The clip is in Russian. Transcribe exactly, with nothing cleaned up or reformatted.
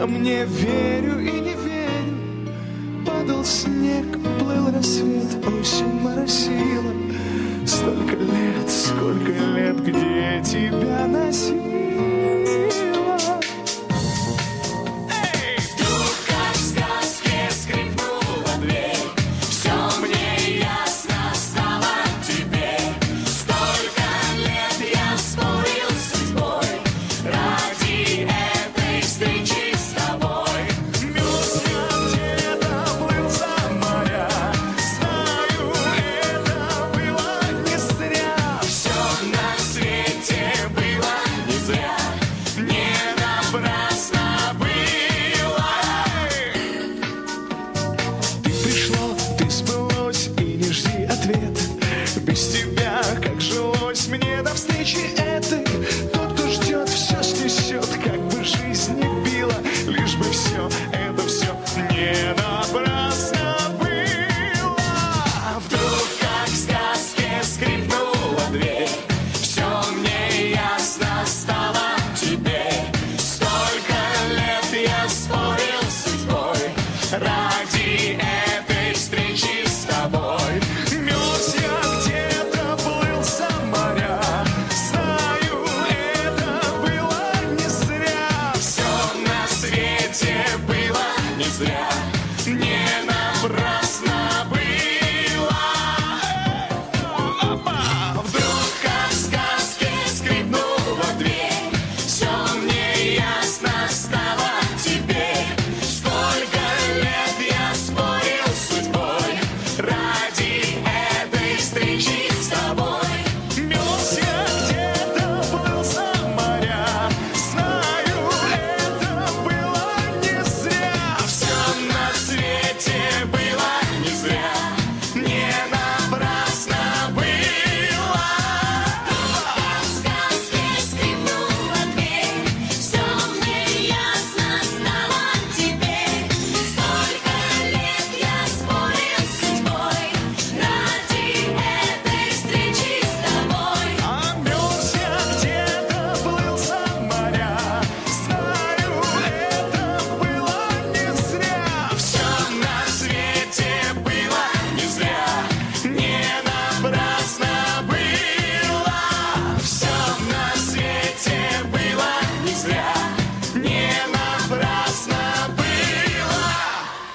А мне верю и не верю. Падал снег, плыл рассвет, осень моросила. Столько лет, сколько лет, где тебя носила. Без тебя, как жилось мне до встречи этой. Тот, кто ждет, все снесет, как бы жизнь не била. Лишь бы все, это все не напрасно было. Вдруг, как в сказке, скрипнула дверь. Все мне ясно стало теперь. Столько лет я спорил с судьбой ради этой встречи с тобой. Мерз я где-то, плыл за моря. Знаю, это было не зря. Все на свете было не зря.